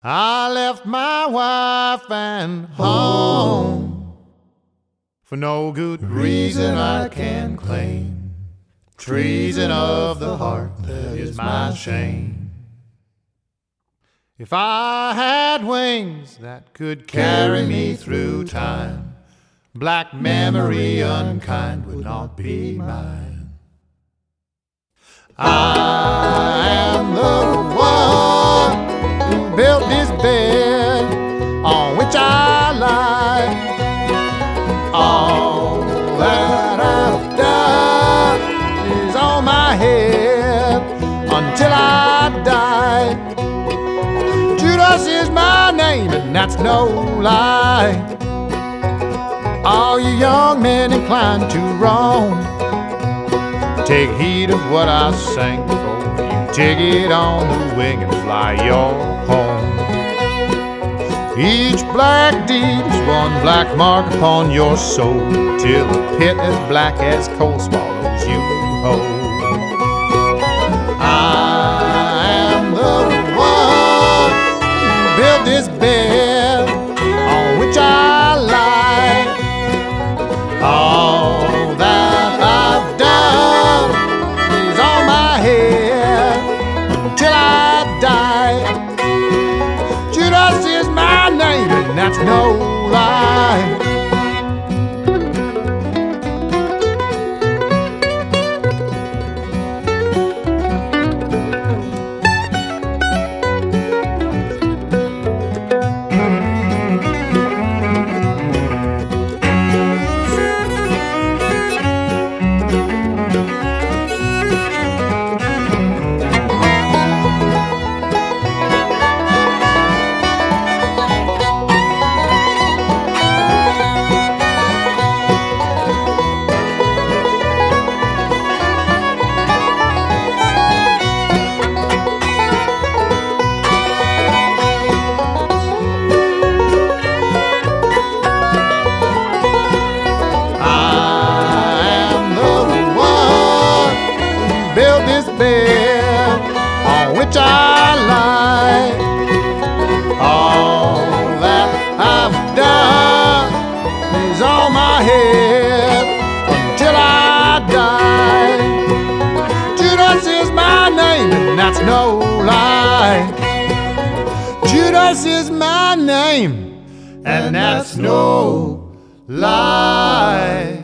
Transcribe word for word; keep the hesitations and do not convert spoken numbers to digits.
I left my wife and home for no good reason I can claim. Treason of the heart, that is my shame. If I had wings that could carry me through time, black memory unkind would not be mine. I am the one who built this bed on which I lie. All that I've done is on my head until I die. Judas is my name, and that's no lie. All you young men inclined to wrong, take heed of what I sing before you take it on the wing and fly your home. Each black deed is one black mark upon your soul, till the pit as black as coal swallows you whole. I am the one who built this bed on which I lie. All that I've done is on my head until I die. Judas is my name, and that's no lie. Build this bed on which I lie. All that I've done is on my head until I die. Judas is my name, and that's no lie. Judas is my name, and that's no lie.